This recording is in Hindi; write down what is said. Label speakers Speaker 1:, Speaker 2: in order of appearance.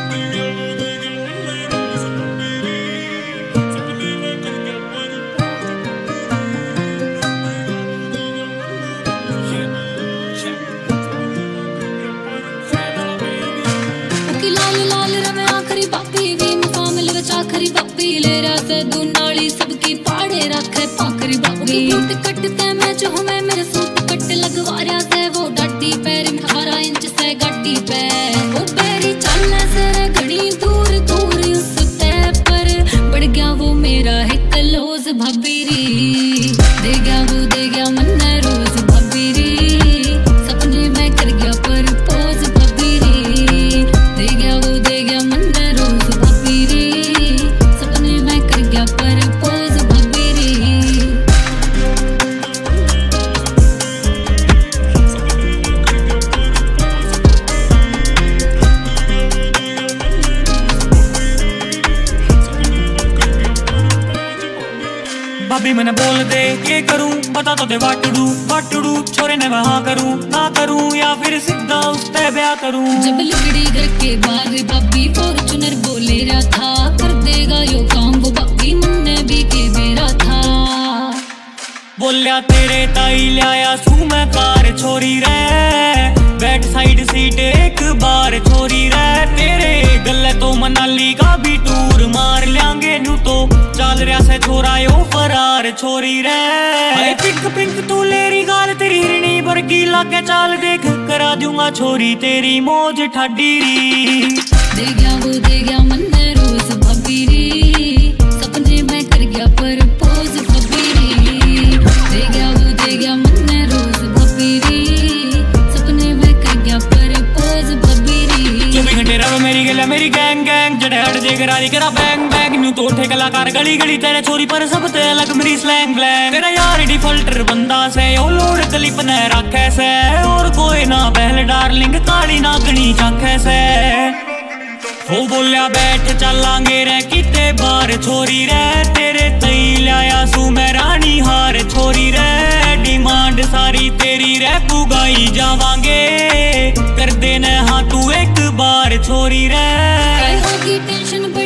Speaker 1: आखरी बापी ले रहा दू नाली सबकी पाड़े रखे पाखरी बापी सूट कटते मैं जो मैं मेरे सूट कट लगवा रहा से वो डाटी पैर में 18 इंच से गाटी पे वो पैरी चलने से घड़ी दूर दूर उस तय पर बढ़ गया वो मेरा है कलोज भबीरी दे गया मन रोज भबीरी सपने में कर गया पर पोज भबीरी दे गया मन रोज भबीरी सपने में कर गया पर पोज भबीरी
Speaker 2: भाभी मैंने बोल दे ये करूं बता तो दे वाटड़ू छोरे ने मैं हाँ करूं ना करूं या फिर सीधा उससे ब्याह करूं।
Speaker 1: जब लिकड़ी घर के बाहर भाभी फॉर्चूनर बोले रहा था कर देगा यो काम वो भाभी मन ने भी के बेरा था
Speaker 2: बोलिया तेरे ताई लाया सू मैं कार छोरी रे बैक साइड सीट एक बार छोरी रे तेरे गले तो मनाली का भी टूर मार लेंगे नू तो चल रहा से छोरा यो फरार छोरी रे पिंक पिंक तू लेरी गाल तेरी हिरनी बरगी लागे चाल देख करा दूंगा छोरी तेरी मौज ठाडीरी
Speaker 1: दे गया मन रोज भबीरी सपने में कर गया पर पोज भबीरी दे गया मन रोज भबीरी सपने में कर गया पर पोज भबीरी
Speaker 2: 24 घंटे रव मेरी गला मेरी गैंग गैंग जड़े हट जे करारी करा बैंग बैंग न्यू तो उठे कलाकार गली गली तेरे छोरी पर सब ते अलग मेरी स्लैंग ब्लैंग तेरा यार डिफॉल्टर बंदा से ओ लोड क्लिप ने रखे से और कोई ना पहले डार्लिंग काली नागनी चाखे से वो बोलिया बैठ चलांगे रे किते बार छोरी रे तेरे तई लाया सू मैं रानी हार छोरी रे डिमांड सारी तेरी रे पुगाई जावांगे कर देना हाँ तू एक बार छोरी रे
Speaker 1: होगी टेंशन